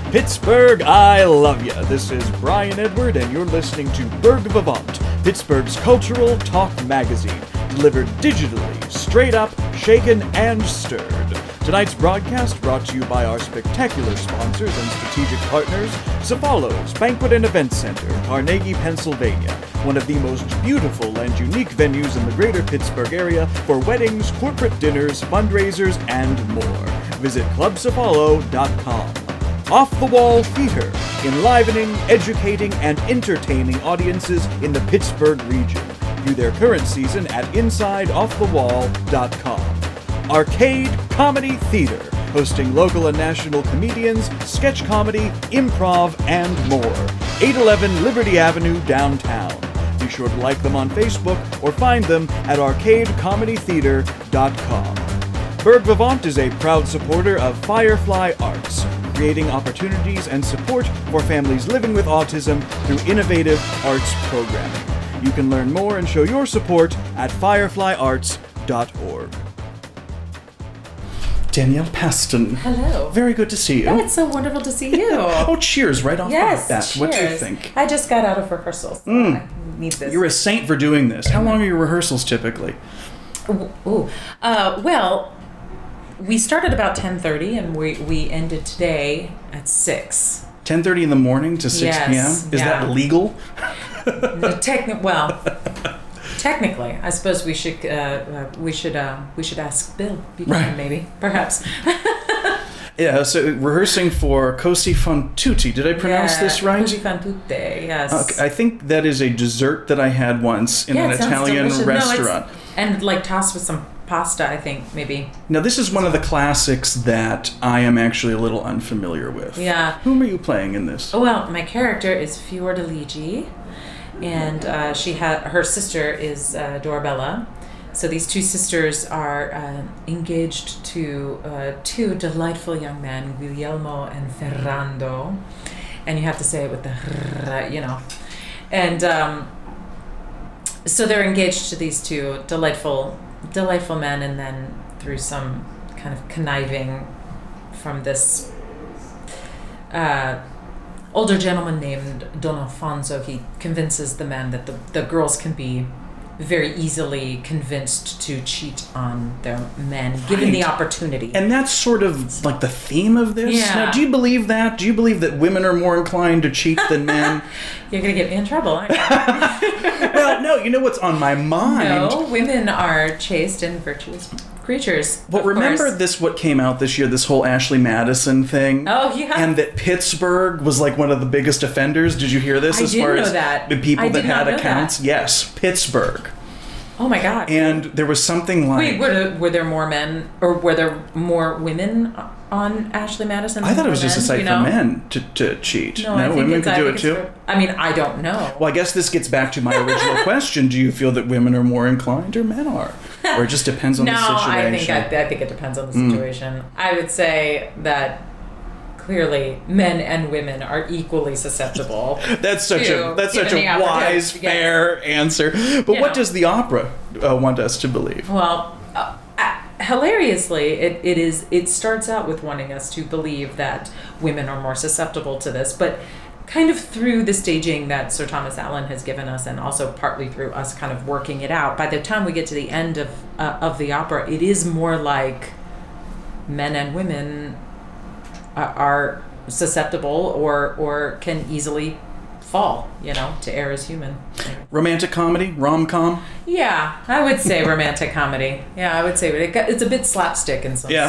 Pittsburgh, I love ya. This is Brian Edward, and you're listening to Berg Vivant, Pittsburgh's cultural talk magazine, delivered digitally, straight up, shaken, and stirred. Tonight's broadcast brought to you by our spectacular sponsors and strategic partners, Cefalos Banquet and Event Center, Carnegie, Pennsylvania, one of the most beautiful and unique venues in the greater Pittsburgh area for weddings, corporate dinners, fundraisers, and more. Visit clubcefalo.com. Off the Wall Theater, enlivening, educating, and entertaining audiences in the Pittsburgh region. View their current season at InsideOffTheWall.com. Arcade Comedy Theater, hosting local and national comedians, sketch comedy, improv, and more. 811 Liberty Avenue, downtown. Be sure to like them on Facebook or find them at arcadecomedytheater.com. Berg Vivant is a proud supporter of Firefly Arts, creating opportunities and support for families living with autism through innovative arts programming. You can learn more and show your support at fireflyarts.org. Danielle Paston. Hello. Very good to see you. Oh, it's so wonderful to see you. Oh, cheers, right off the bat. Cheers. What do you think? I just got out of rehearsals. So I need this. You're a saint for doing this. How long are your rehearsals typically? Well, we started about 10:30 and we ended today at 6. 10:30 in the morning to 6 p.m.? Is that legal? Technically, I suppose we should ask Bill. Right. Maybe, perhaps. Yeah. So rehearsing for Cosi fan tutte. Did I pronounce this right? Cosi fan tutte. Yes. Okay, I think that is a dessert that I had once in an Italian restaurant. And like tossed with some pasta, I think, maybe. Now, this is one of the classics that I am actually a little unfamiliar with. Yeah. Whom are you playing in this? Well, my character is Fiordaligi, and her sister is Dorabella. So these two sisters are engaged to two delightful young men, Guglielmo and Ferrando, and you have to say it with the and so they're engaged to these two delightful men, and then through some kind of conniving from this older gentleman named Don Alfonso, he convinces the men that the girls can be very easily convinced to cheat on their men, given the opportunity. And that's sort of like the theme of this? Yeah. Now, do you believe that? Do you believe that women are more inclined to cheat than men? You're going to get me in trouble, aren't you? Well, no, you know what's on my mind? No, women are chaste and virtuous creatures. Well, remember what came out this year, this whole Ashley Madison thing? Oh, yeah. And that Pittsburgh was like one of the biggest offenders. Did you hear this? I didn't know that. The people I that did not had know accounts? that. Yes, Pittsburgh. Oh my God. And there was something like... Wait, were there more men, or were there more women on Ashley Madison? I thought it was just a site for men to cheat. No, women could do it too? I mean, I don't know. Well, I guess this gets back to my original question. Do you feel that women are more inclined or men are? Or it just depends on the situation? I think it depends on the situation. I would say that clearly men and women are equally susceptible. That's such a wise, fair answer. But what does the opera want us to believe? Well, hilariously, it starts out with wanting us to believe that women are more susceptible to this, but kind of through the staging that Sir Thomas Allen has given us, and also partly through us kind of working it out, by the time we get to the end of the opera, it is more like men and women are susceptible or can easily fall, to err as human. Romantic comedy? Rom-com? Yeah, I would say romantic comedy. Yeah, I would say, but it's a bit slapstick in some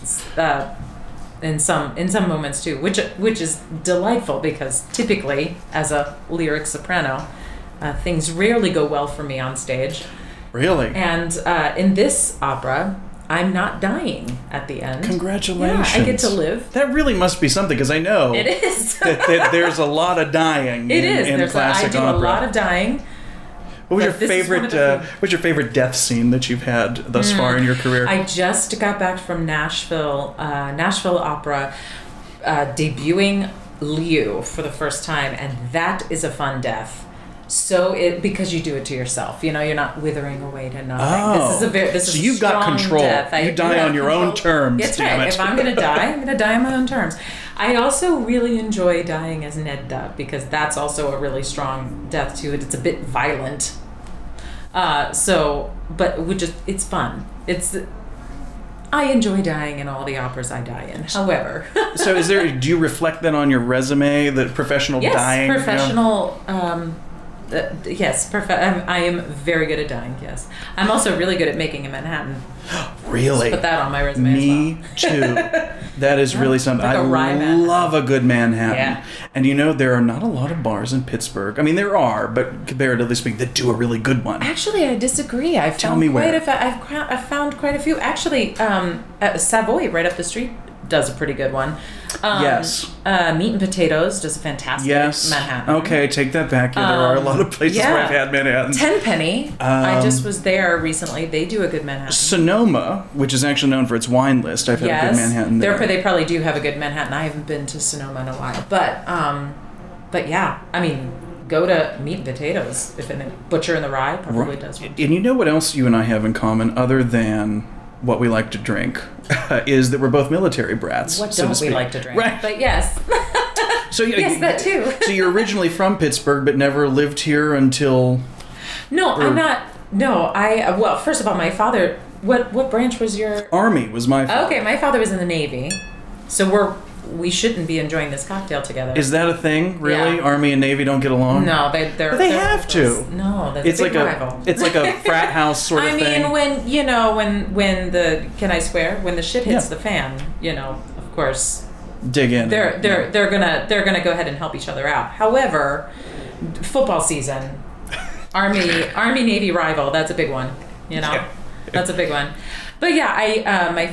in some moments too, which is delightful, because typically as a lyric soprano, things rarely go well for me on stage. Really? And in this opera, I'm not dying at the end. Congratulations. Yeah, I get to live. That really must be something, because I know it is. that there's a lot of dying in classic opera. I do a lot of dying. What was your favorite death scene that you've had thus far in your career? I just got back from Nashville Opera, debuting Liu for the first time, and that is a fun death. So because you do it to yourself, you're not withering away to nothing. Oh, this is you've got control. Death. You die on your own terms. That's right. If I'm going to die, I'm going to die on my own terms. I also really enjoy dying as Nedda because that's also a really strong death to it. It's a bit violent. But it's fun. I enjoy dying in all the operas I die in. However, So do you reflect that on your resume, that professional dying? Yes, professional. Yes, I am very good at dying. Yes, I'm also really good at making a Manhattan. Really? Just put that on my resume. Me too. That is really something. Like a rye I Manhattan. love a good Manhattan. Yeah. And there are not a lot of bars in Pittsburgh. I mean, there are, but comparatively speaking, that do a really good one. Actually, I disagree. Tell me where. I've found quite a few. Actually, Savoy right up the street does a pretty good one. Yes. Meat and Potatoes does a fantastic Manhattan. Okay, take that back. Yeah, there are a lot of places where I've had Manhattans. Tenpenny. I just was there recently. They do a good Manhattan. Sonoma, which is actually known for its wine list, I've had a good Manhattan there. They probably do have a good Manhattan. I haven't been to Sonoma in a while, but yeah, I mean, go to Meat and Potatoes. If a Butcher in the Rye probably does one. And you know what else you and I have in common, other than what we like to drink, is that we're both military brats. What so don't to we speak. like to drink? Right. But yes. So yes, that too. So you're originally from Pittsburgh, but never lived here until... No, I'm not. No, well, first of all, my father, what branch was your... Army was my father. Okay, my father was in the Navy. So we shouldn't be enjoying this cocktail together. Is that a thing, really? Yeah. Army and Navy don't get along? No, But they're have to. No, that's It's a big like rival. It's like a frat house sort of thing. I mean, when the, can I swear? When the shit hits the fan, of course, dig in. They're gonna go ahead and help each other out. However, football season, Army Navy rival, that's a big one. That's a big one. But yeah, my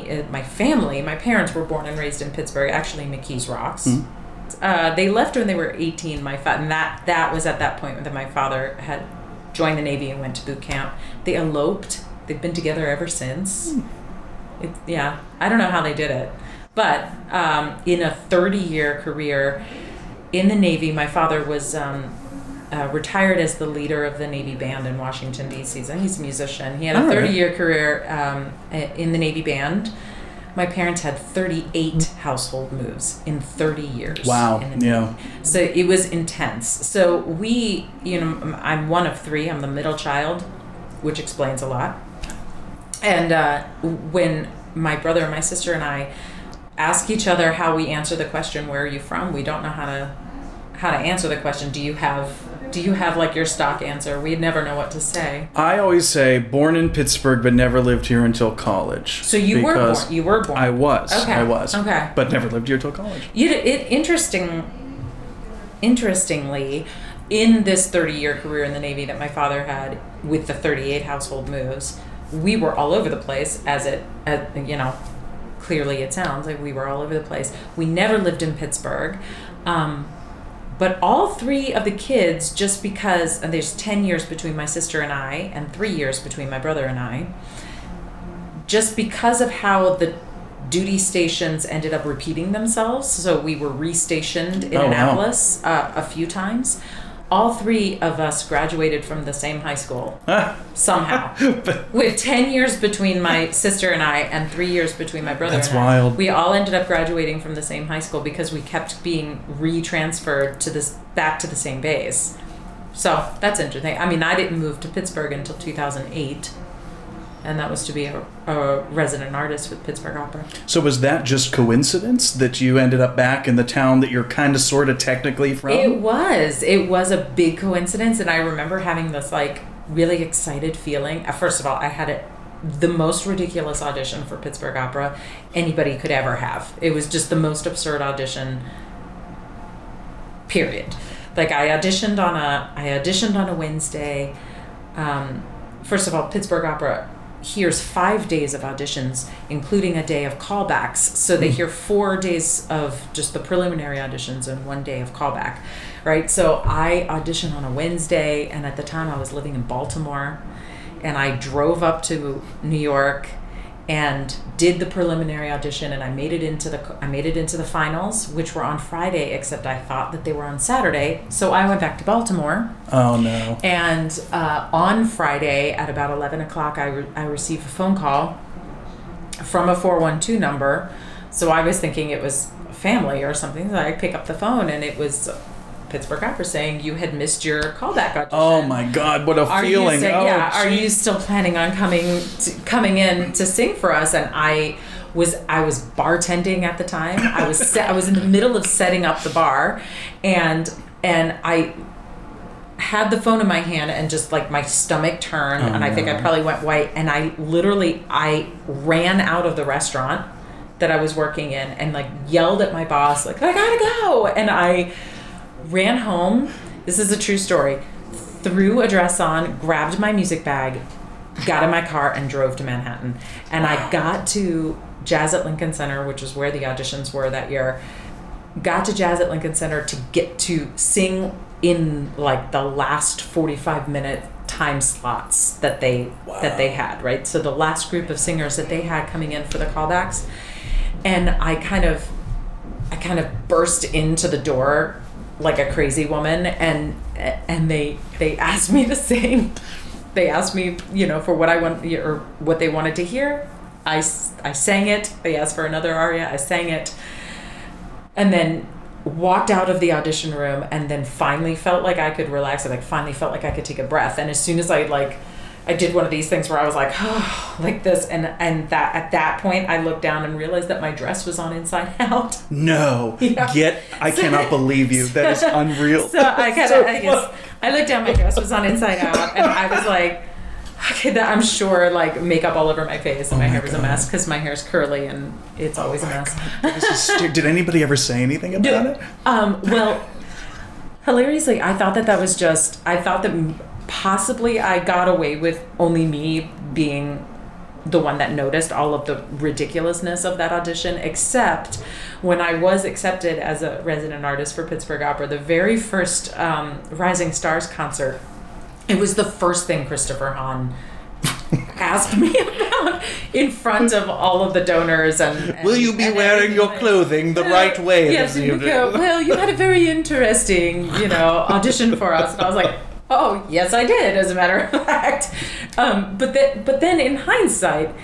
parents were born and raised in Pittsburgh, actually McKees Rocks. Mm-hmm. They left when they were 18. And that was at that point that my father had joined the Navy and went to boot camp. They eloped. They've been together ever since. I don't know how they did it. But in a 30-year career in the Navy, my father was retired as the leader of the Navy band in Washington, D.C. So he's a musician. He had a 30-year career in the Navy band. My parents had 38 household moves in 30 years. Wow. Yeah. So it was intense. So I'm one of three. I'm the middle child, which explains a lot. And when my brother and my sister and I ask each other how we answer the question, "Where are you from?" we don't know how to answer the question. Do you have like your stock answer? We'd never know what to say. I always say born in Pittsburgh but never lived here until college. So you were born. I was. Okay. I was. Okay. But never lived here until college. Interestingly, in this 30-year career in the Navy that my father had with the 38 household moves, we were all over the place clearly it sounds like we were all over the place. We never lived in Pittsburgh. But all three of the kids, just because, and there's 10 years between my sister and I, and 3 years between my brother and I, just because of how the duty stations ended up repeating themselves, so we were restationed in Annapolis a few times, all three of us graduated from the same high school somehow. With 10 years between my sister and I and 3 years between my brother and I. That's wild. We all ended up graduating from the same high school because we kept being retransferred back to the same base. So that's interesting. I mean, I didn't move to Pittsburgh until 2008. And that was to be a resident artist with Pittsburgh Opera. So was that just coincidence that you ended up back in the town that you're kind of sort of technically from? It was a big coincidence, and I remember having this like really excited feeling. First of all, I had the most ridiculous audition for Pittsburgh Opera anybody could ever have. It was just the most absurd audition, period. Like I auditioned on a Wednesday. First of all, Pittsburgh Opera hears 5 days of auditions, including a day of callbacks. So they hear 4 days of just the preliminary auditions and 1 day of callback, right? So I auditioned on a Wednesday, and at the time I was living in Baltimore, and I drove up to New York and did the preliminary audition, and I made it into the finals, which were on Friday, except I thought that they were on Saturday. So I went back to Baltimore. Oh no. And on Friday at about 11 o'clock, I received a phone call from a 412 number So I was thinking it was family or something. So I pick up the phone, and it was Pittsburgh Opera saying you had missed your callback audition. Oh my God, what a feeling! Are you still planning on coming in to sing for us? And I was bartending at the time. I was in the middle of setting up the bar, and I had the phone in my hand, and just like my stomach turned, and I think I probably went white, and I ran out of the restaurant that I was working in and like yelled at my boss, like, I gotta go. And I ran home. This is a true story. Threw a dress on, grabbed my music bag, got in my car, and drove to Manhattan. And I got to Jazz at Lincoln Center, which is where the auditions were that year. Got to Jazz at Lincoln Center to get to sing in like the last 45-minute time slots that they had, right? So the last group of singers that they had coming in for the callbacks. And I kind of burst into the door like a crazy woman, and they asked me to sing. They asked me, for what I want or what they wanted to hear. I sang it. They asked for another aria. I sang it, and then walked out of the audition room, and then finally felt like I could relax. I finally felt like I could take a breath. And as soon as I did one of these things where I was like, oh, like this, and that at that point I looked down and realized that my dress was on inside out. No, I cannot believe you. That is unreal. So I looked down, my dress was on inside out, and I was like, okay, I'm sure like makeup all over my face, and my hair was a mess because my hair's curly and it's always a mess. Did anybody ever say anything about it? Well, hilariously, I thought that possibly I got away with only me being the one that noticed all of the ridiculousness of that audition, except when I was accepted as a resident artist for Pittsburgh Opera, the very first Rising Stars concert, it was the first thing Christopher Hahn asked me about in front of all of the donors. And will you be wearing your clothing the right way yes, this evening? Well, you had a very interesting, audition for us. And I was like, oh, yes, I did, as a matter of fact. But then in hindsight,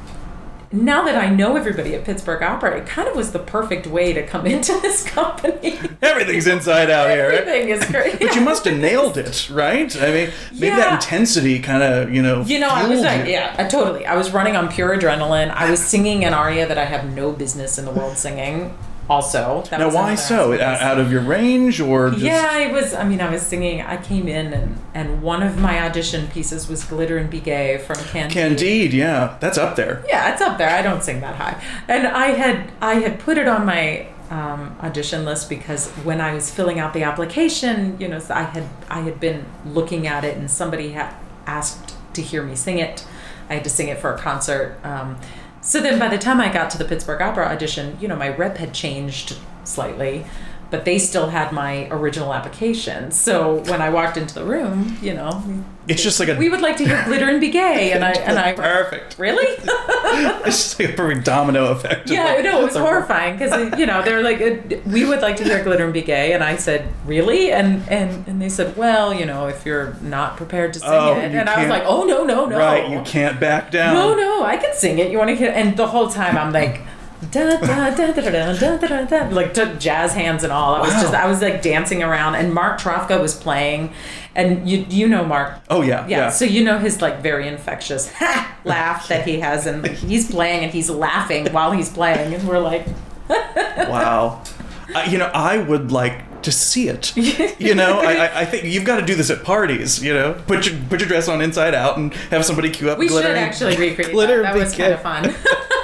now that I know everybody at Pittsburgh Opera, it kind of was the perfect way to come into this company. Everything's inside out here. Everything is great. But you must have nailed it, right? I mean, maybe that intensity kind of, I was like, totally. I was running on pure adrenaline. I was singing an aria that I have no business in the world singing. Also, now why so? Out of your range, or just... Yeah, I was singing. I came in and one of my audition pieces was "Glitter and Be Gay" from Candide. Candide, yeah, that's up there. Yeah, it's up there. I don't sing that high, and I had put it on my audition list because when I was filling out the application, I had been looking at it, and somebody had asked to hear me sing it. I had to sing it for a concert. So then by the time I got to the Pittsburgh Opera audition, my rep had changed slightly, but they still had my original application. So when I walked into the room, it's just like we would like to hear "Glitter and Be Gay," and I perfect. Really? It's just like a perfect domino effect. Yeah, it was horrifying because they're like, we would like to hear "Glitter and Be Gay," and I said, really? And they said, well, if you're not prepared to sing it, and I was like, oh no. Right, you can't back down. No, I can sing it. You want to hear? And the whole time I'm like, da da da da da da da da, like took jazz hands and all. I was like dancing around, and Mark Trofka was playing, and you know Mark. Oh yeah. So his like very infectious laugh that he has, and he's playing and he's laughing while he's playing, and we're like, wow. I would like to see it. I think you've got to do this at parties. Put your dress on inside out and have somebody cue up. We glitter should actually recreate glitter. That was kind of fun.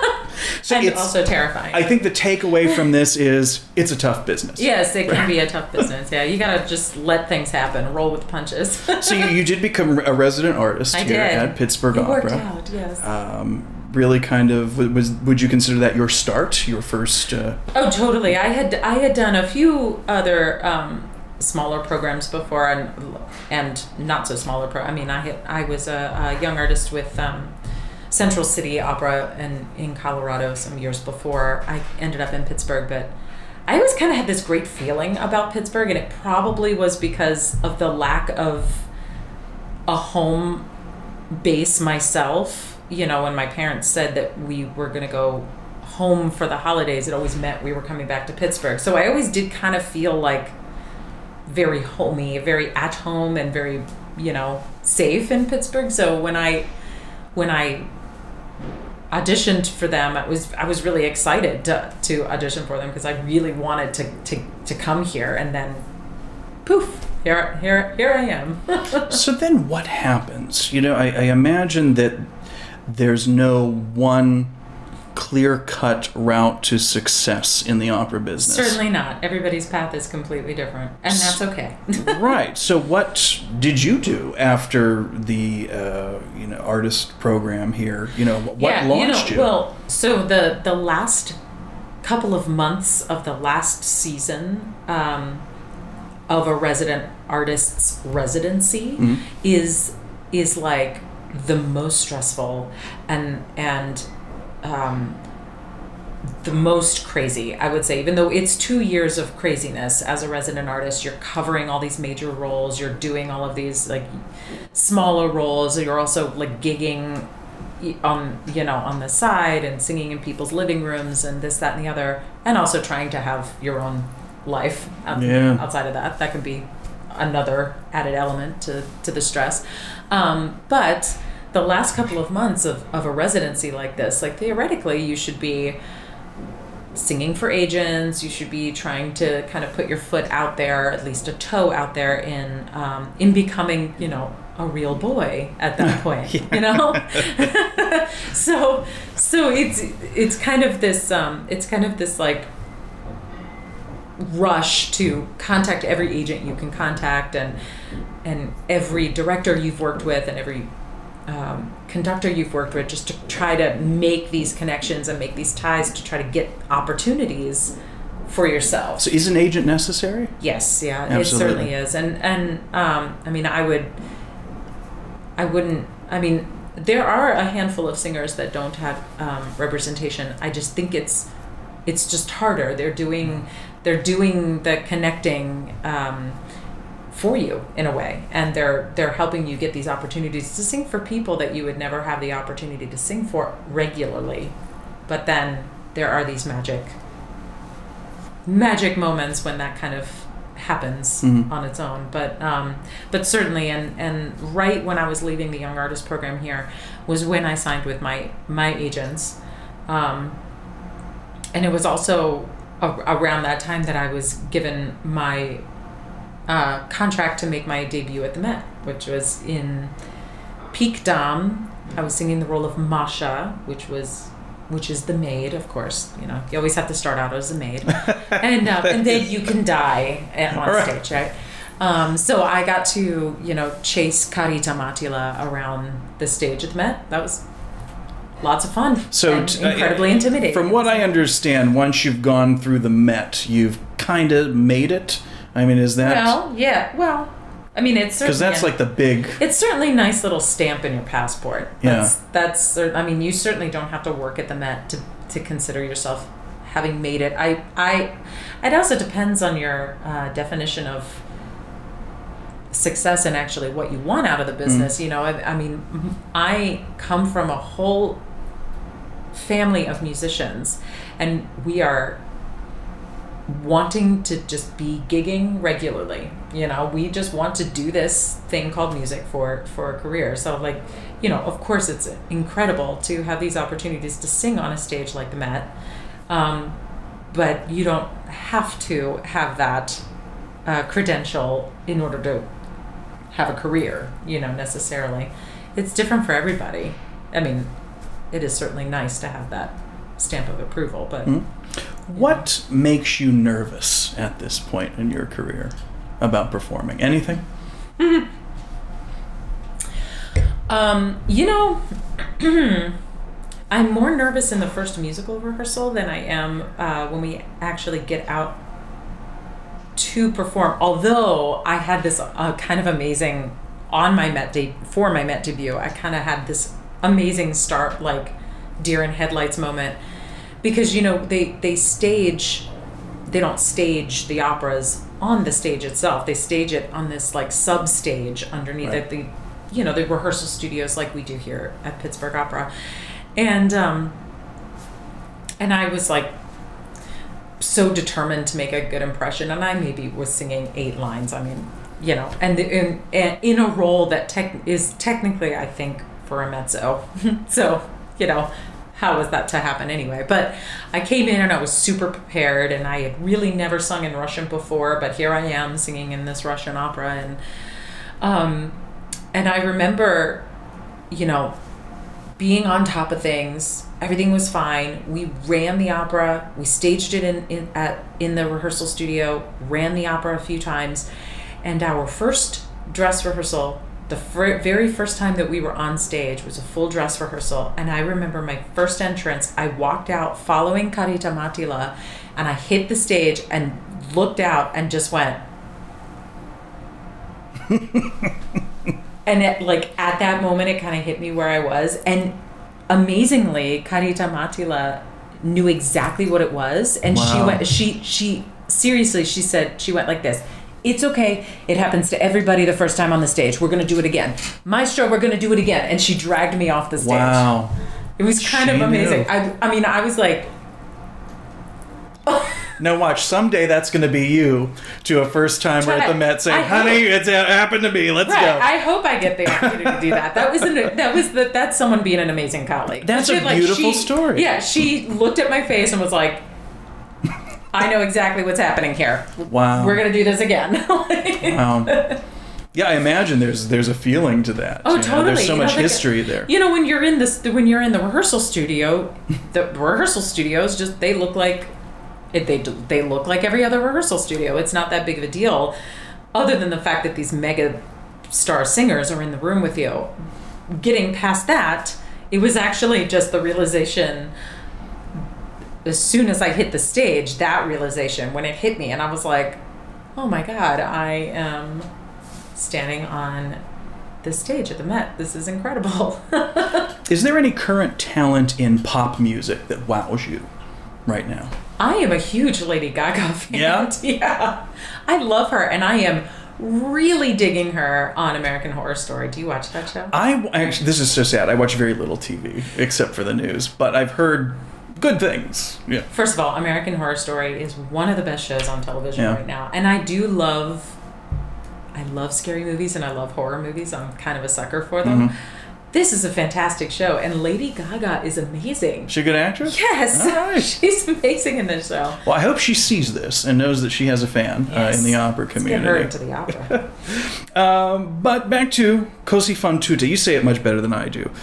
So and also terrifying. I think the takeaway from this is it's a tough business. Yes, it can be a tough business. Yeah, you got to just let things happen, roll with the punches. So you did become a resident artist here at Pittsburgh Opera. It worked out, yes. Really kind of would you consider that your start, your first? Oh, totally. I had done a few other smaller programs before, and not so smaller I was a young artist with Central City Opera in Colorado some years before I ended up in Pittsburgh, but I always kind of had this great feeling about Pittsburgh, and it probably was because of the lack of a home base myself. When my parents said that we were going to go home for the holidays, it always meant we were coming back to Pittsburgh. So I always did kind of feel like very homey, very at home, and very, safe in Pittsburgh. So when I auditioned for them, I was really excited to audition for them because I really wanted to come here, and then poof, here I am. So then what happens? I imagine that there's no one clear-cut route to success in the opera business. Certainly not. Everybody's path is completely different, and that's okay. Right. So what did you do after the artist program here? What launched you? Well, so the last couple of months of the last season of a resident artist's residency is like the most stressful and the most crazy, I would say. Even though it's 2 years of craziness as a resident artist, you're covering all these major roles, you're doing all of these like smaller roles, you're also like gigging on the side and singing in people's living rooms and this, that, and the other, and also trying to have your own life outside of that. That could be another added element to the stress. But the last couple of months of a residency like this, like theoretically you should be singing for agents, you should be trying to kind of put your foot out there, at least a toe out there in becoming, a real boy at that point, So it's kind of this like rush to contact every agent you can contact and every director you've worked with and every conductor you've worked with, just to try to make these connections and make these ties to try to get opportunities for yourself. So is an agent necessary? Yes, yeah, absolutely. It certainly is. And I mean, there are a handful of singers that don't have representation. I just think it's just harder. They're doing the connecting for you in a way, and they're helping you get these opportunities to sing for people that you would never have the opportunity to sing for regularly. But then there are these magic moments when that kind of happens on its own. But certainly, and right when I was leaving the Young Artist program here was when I signed with my agents, and it was also around that time that I was given my contract to make my debut at the Met, which was in Peak Dame. I was singing the role of Masha, which is the maid, of course. You always have to start out as a maid, and then you can die on stage, right? So I got to chase Carita Matila around the stage at the Met. That was lots of fun. So and incredibly intimidating. From what I understand, once you've gone through the Met, you've kind of made it. I mean, is that... Well, yeah. Well, I mean, it's certainly... Because that's like the big... It's certainly a nice little stamp in your passport. Yeah. That's... I mean, you certainly don't have to work at the Met to consider yourself having made it. It also depends on your definition of success and actually what you want out of the business. I mean, I come from a whole family of musicians, and we are wanting to just be gigging regularly. We just want to do this thing called music for a career. So of course it's incredible to have these opportunities to sing on a stage like the Met, but you don't have to have that credential in order to have a career, necessarily. It's different for everybody. I mean, it is certainly nice to have that stamp of approval, but what makes you nervous at this point in your career about performing? Anything? I'm more nervous in the first musical rehearsal than I am when we actually get out to perform. Although I had this kind of amazing for my Met debut, I kind of had this amazing start, like deer in headlights moment, because they don't stage the operas on the stage itself. They stage it on this like sub stage underneath it, the rehearsal studios like we do here at Pittsburgh Opera. And And I was like so determined to make a good impression, and I maybe was singing 8 lines. I mean, you know, and in a role that is technically, I think, for a mezzo. So, you know, how was that to happen anyway? But I came in and I was super prepared, and I had really never sung in Russian before, but here I am singing in this Russian opera, and I remember, you know, being on top of things. Everything was fine. We ran the opera. We staged it in the rehearsal studio. Ran the opera a few times, and our first dress rehearsal, the very first time that we were on stage, was a full dress rehearsal. And I remember my first entrance. I walked out following Karita Matila, and I hit the stage and looked out and just went. And at that moment, it kind of hit me where I was. And amazingly, Karita Matila knew exactly what it was. And wow. she seriously, she said, she went like this: "It's okay. It happens to everybody the first time on the stage. We're going to do it again. Maestro, we're going to do it again." And she dragged me off the stage. Wow. It was kind of amazing. I mean, I was like, oh. Now watch, someday that's going to be you to a first timer at the Met saying, "Honey, it's happened to me. Let's go." I hope I get the opportunity to do that. That's someone being an amazing colleague. That's a beautiful story. Yeah, she looked at my face and was like, "I know exactly what's happening here. Wow. We're going to do this again." Wow. Yeah, I imagine there's a feeling to that. Oh, totally. There's so much history there. You know, when you're in the rehearsal studio, the rehearsal studios just they look like every other rehearsal studio. It's not that big of a deal, other than the fact that these mega star singers are in the room with you. Getting past that, it was actually just the realization. As soon as I hit the stage, that realization when it hit me, and I was like, "Oh my God, I am standing on this stage at the Met. This is incredible." Is there any current talent in pop music that wows you right now? I am a huge Lady Gaga fan. Yeah? Yeah. I love her, and I am really digging her on American Horror Story. Do you watch that show? Actually, this is so sad. I watch very little TV, except for the news, but I've heard good things. Yeah. First of all, American Horror Story is one of the best shows on television right now. And I love scary movies and I love horror movies. I'm kind of a sucker for them. Mm-hmm. This is a fantastic show, and Lady Gaga is amazing. She a good actress? Yes. All right. She's amazing in this show. Well, I hope she sees this and knows that she has a fan in the opera community. Let's get her into the opera. But back to Così fan tutte. You say it much better than I do.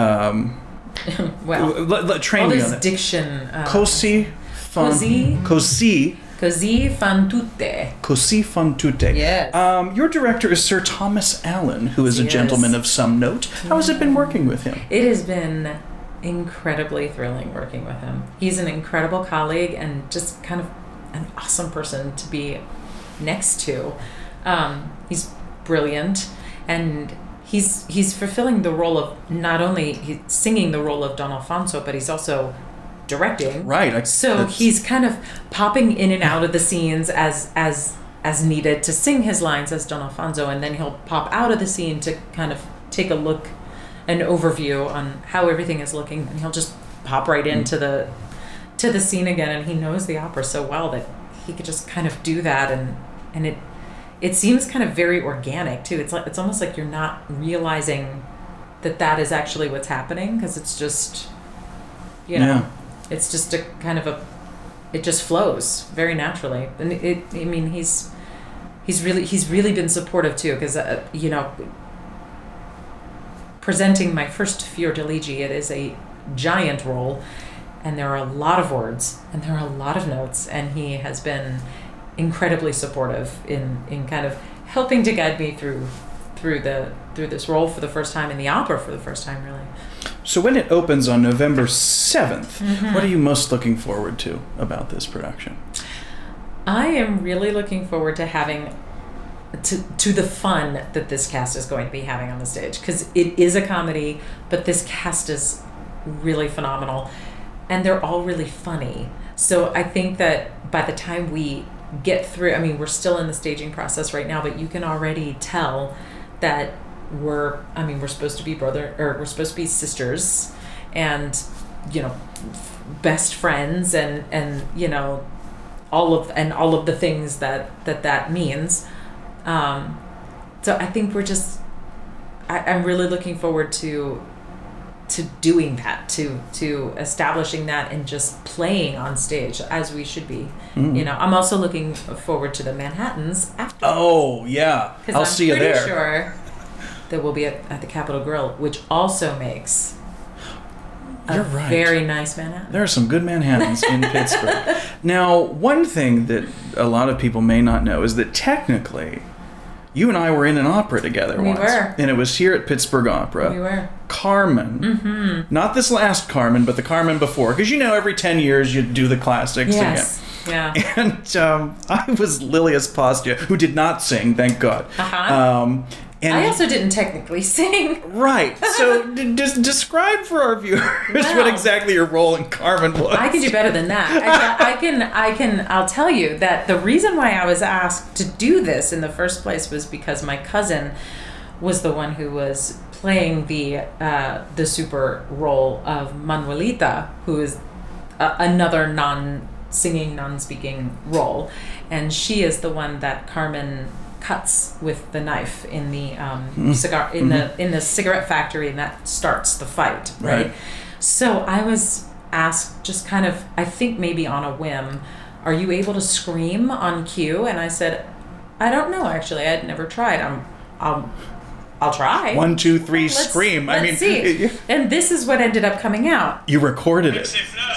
Well, train me on it. Diction. Così fan tutte. Così fan tutte. Yes. Your director is Sir Thomas Allen, who is a gentleman of some note. How has it been working with him? It has been incredibly thrilling working with him. He's an incredible colleague and just kind of an awesome person to be next to. He's brilliant, and he's fulfilling the role of not only singing the role of Don Alfonso, but he's also directing. Right. So he's kind of popping in and out of the scenes as needed to sing his lines as Don Alfonso, and then he'll pop out of the scene to kind of take a look, an overview on how everything is looking, and he'll just pop right into the scene again. And he knows the opera so well that he could just kind of do that, and it seems kind of very organic too. It's almost like you're not realizing that is actually what's happening, because it's just it's just a kind of it just flows very naturally. And he's really been supportive too, because presenting my first Fiordiligi, it is a giant role, and there are a lot of words and there are a lot of notes, and he has been incredibly supportive in kind of helping to guide me through this role for the first time, in the opera for the first time, really. So when it opens on November 7th, what are you most looking forward to about this production? I am really looking forward to having to the fun that this cast is going to be having on the stage, because it is a comedy, but this cast is really phenomenal, and they're all really funny. So I think that by the time we get through, we're still in the staging process right now, but you can already tell that we're supposed to be we're supposed to be sisters, and best friends and you know all of the things that means. So I think we're just I'm really looking forward to doing that, to establishing that and just playing on stage as we should be. You know, I'm also looking forward to the Manhattans after. Oh yeah, I'll see you there. I'm pretty sure that we'll be at the Capitol Grill, which also makes You're right. very nice Manhattan. There are some good Manhattans in Pittsburgh. Now, one thing that a lot of people may not know is that technically, you and I were in an opera together once. We were. And it was here at Pittsburgh Opera. We were. Carmen. Mm-hmm. Not this last Carmen, but the Carmen before. Because you know, every 10 years you do the classics Yes. again. Yeah. And I was Lilias Postia, who did not sing, thank God. Uh-huh. And I also didn't technically sing. Right. So just describe for our viewers what exactly your role in Carmen was. I can do better than that. I'll tell you that the reason why I was asked to do this in the first place was because my cousin was the one who was playing the super role of Manuelita, who is another non-singing, non-speaking role. And she is the one that Carmen cuts with the knife in the cigar in the cigarette factory, and that starts the fight, right? So I was asked, just kind of, I think maybe on a whim, are you able to scream on cue? And I said, I don't know, actually. I'd never tried. I'll try. 1, 2, 3, scream. Let's see. And this is what ended up coming out. You recorded it.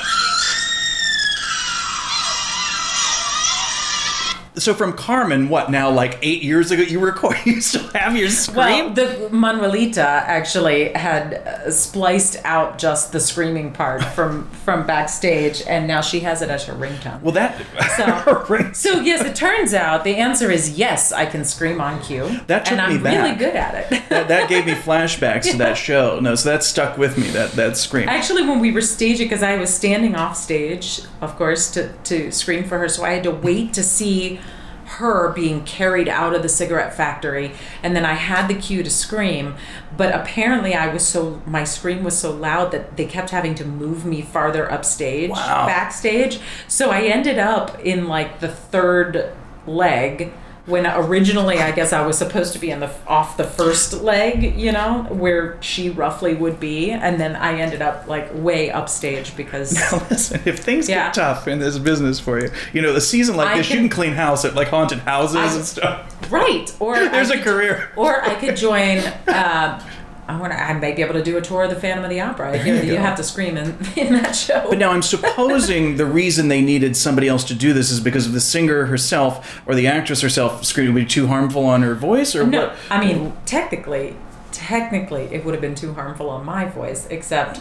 So from Carmen, what now? Like 8 years ago, you still have your scream? Well, the Manuelita actually had spliced out just the screaming part from backstage, and now she has it as her ringtone. Well, So yes, it turns out the answer is yes. I can scream on cue, that took and me I'm back. really good at it. that gave me flashbacks to that show. No, so that stuck with me. That scream. Actually, when we were staging, because I was standing off stage, of course, to scream for her, so I had to wait to see her being carried out of the cigarette factory, and then I had the cue to scream, but apparently my scream was so loud that they kept having to move me farther upstage, backstage. So I ended up in like the third leg, when originally I guess I was supposed to be off the first leg, you know, where she roughly would be, and then I ended up like way upstage because. Now listen, if things get tough in this business for you, you know, a season like this, you can clean house at like haunted houses and stuff. Right, or there's a career. Or I could join. I may be able to do a tour of the Phantom of the Opera. You have to scream in that show. But now I'm supposing the reason they needed somebody else to do this is because of the singer herself or the actress herself screaming would be too harmful on her voice, or no, what? I mean, technically, it would have been too harmful on my voice, except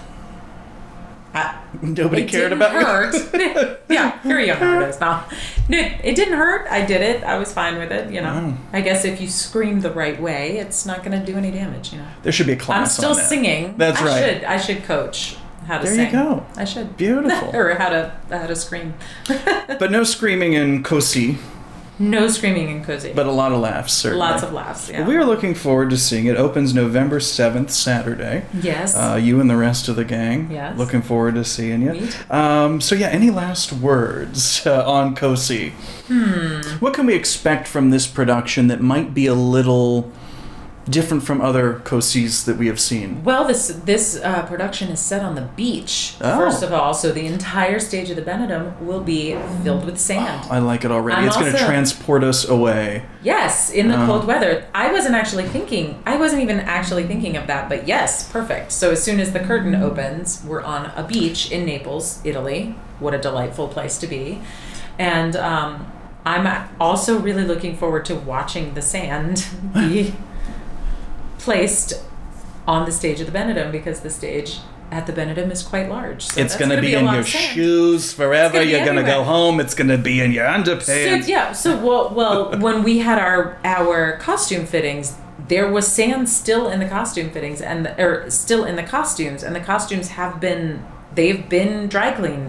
nobody cared about it. Yeah, here you go. It now. It didn't hurt. I did it. I was fine with it. You know, I guess if you scream the right way, it's not going to do any damage. You know, there should be a class. I'm still on that. singing. That's right. I should coach how to sing. There you go. I should. Beautiful. Or how to scream. But no screaming in Cosi. No screaming in Cosi. But a lot of laughs, certainly. Lots of laughs, yeah. Well, we are looking forward to seeing it. It opens November 7th, Saturday. Yes. You and the rest of the gang. Yes. Looking forward to seeing you. So yeah, any last words on Cosi? What can we expect from this production that might be a little different from other Cosis that we have seen? Well, this production is set on the beach, first of all, so the entire stage of the Benedum will be filled with sand. I like it already. It's going to transport us away. Yes, in the cold weather. I wasn't even actually thinking of that, but yes, perfect. So as soon as the curtain opens, we're on a beach in Naples, Italy. What a delightful place to be. And I'm also really looking forward to watching the sand be placed on the stage of the Benedum, because the stage at the Benedum is quite large. So it's going to be in your shoes forever. You're going to go home. It's going to be in your underpants. So when we had our costume fittings, there was sand still in the costume fittings still in the costumes, and the costumes they've been dry cleaned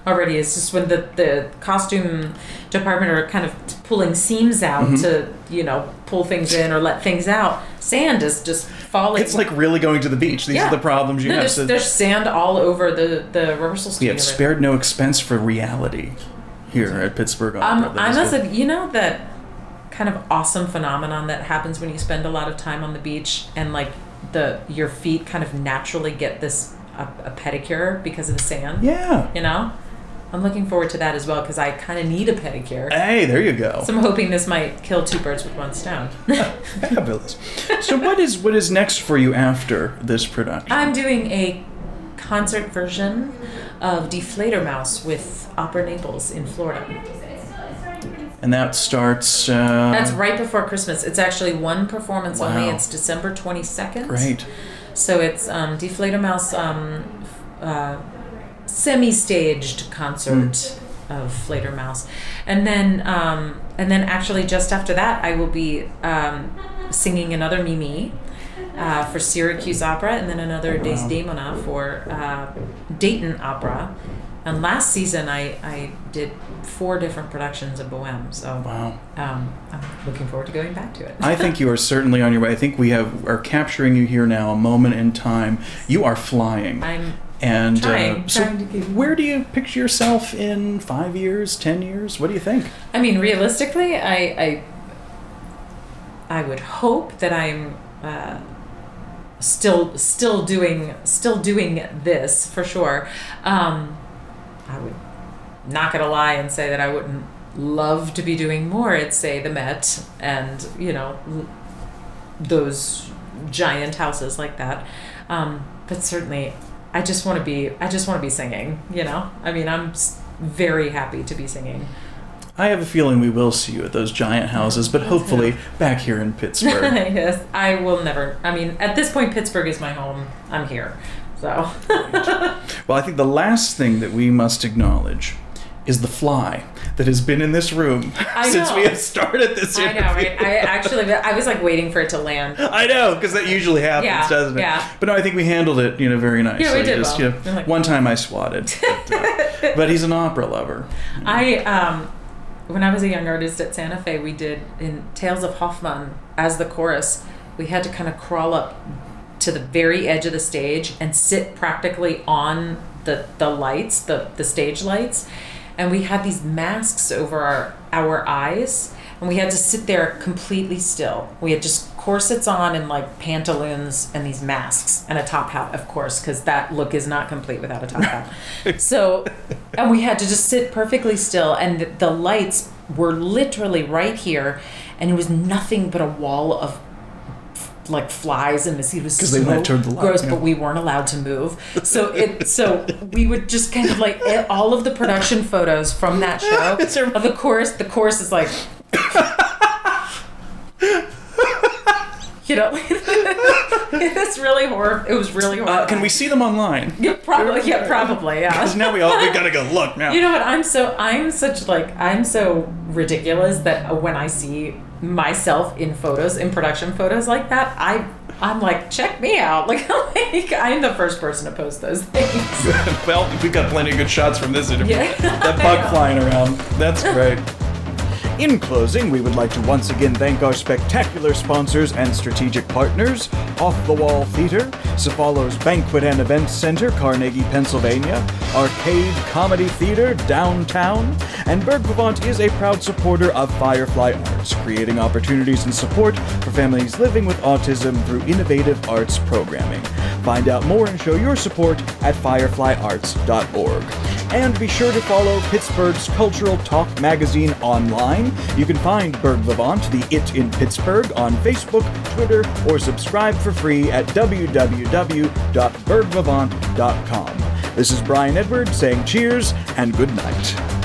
already. It's just when the costume department are kind of pulling seams out to, pull things in or let things out. Sand is just falling. It's like really going to the beach. These are the problems you have. There's sand all over the rehearsal We studio. have spared no expense for reality here at Pittsburgh Opera. I must have, that kind of awesome phenomenon that happens when you spend a lot of time on the beach and like your feet kind of naturally get this a pedicure because of the sand. Yeah. I'm looking forward to that as well because I kind of need a pedicure. Hey, there you go. So I'm hoping this might kill two birds with one stone. Fabulous. So what is next for you after this production? I'm doing a concert version of Die Fledermaus with Opera Naples in Florida. And that starts... That's right before Christmas. It's actually one performance only. Wow. It's December 22nd. Great. So it's Die Fledermaus semi-staged concert of Fledermaus. And then actually just after that, I will be singing another Mimi for Syracuse Opera and then another Desdemona for Dayton Opera. And last season, I did 4 different productions of Bohème. So I'm looking forward to going back to it. I think you are certainly on your way. I think we are capturing you here now, a moment in time. You are flying. I'm trying to keep... Where do you picture yourself in 5 years, 10 years? What do you think? I mean, realistically, I would hope that I'm still doing this for sure. I would not gonna lie and say that I wouldn't love to be doing more at, say, the Met and those giant houses like that. But certainly, I just want to be singing. I mean, I'm very happy to be singing. I have a feeling we will see you at those giant houses, but hopefully back here in Pittsburgh. Yes, I will never. I mean, at this point, Pittsburgh is my home. I'm here. So. Well, I think the last thing that we must acknowledge is the fly that has been in this room since we have started this interview. I know, right? I was like waiting for it to land. I know, because that usually happens, doesn't it? Yeah. But no, I think we handled it, very nicely. Yeah, we did well. One time I swatted. But he's an opera lover. When I was a young artist at Santa Fe, we did in Tales of Hoffmann as the chorus. We had to kind of crawl up to the very edge of the stage and sit practically on the lights, the stage lights. And we had these masks over our eyes, and we had to sit there completely still. We had just corsets on and like pantaloons and these masks and a top hat, of course, because that look is not complete without a top hat. So, and we had to just sit perfectly still, and the lights were literally right here, and it was nothing but a wall of like flies and mosquitoes. Because they went toward the light, gross, but we weren't allowed to move. So we would just kind of like all of the production photos from that show of the chorus. The chorus is like, it's really horrible. It was really horrible. Can we see them online? Yeah, probably. Yeah, probably. Yeah. Because now we gotta go look now. You know what? I'm so ridiculous that when I see myself in production photos like that, I'm like, check me out. Like I'm the first person to post those things. Well, we've got plenty of good shots from this interview. Yeah. That bug flying around. That's great. In closing, we would like to once again thank our spectacular sponsors and strategic partners, Off the Wall Theater, Cephalo's Banquet and Events Center, Carnegie, Pennsylvania, Arcade Comedy Theater, downtown, and Berg Vivant is a proud supporter of Firefly Arts, creating opportunities and support for families living with autism through innovative arts programming. Find out more and show your support at fireflyarts.org. And be sure to follow Pittsburgh's Cultural Talk magazine online. You can find Berg Vivant, the It in Pittsburgh, on Facebook, Twitter, or subscribe for free at www.bergvivant.com. This is Brian Edward saying cheers and good night.